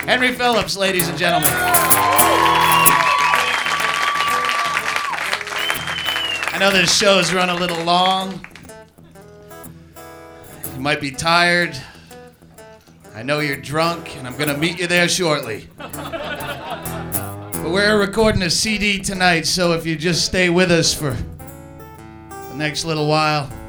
Henry Phillips, ladies and gentlemen. I know this show's run a little long. You might be tired. I know you're drunk, and I'm going to meet you there shortly. But we're recording a CD tonight, so if you just stay with us for the next little while,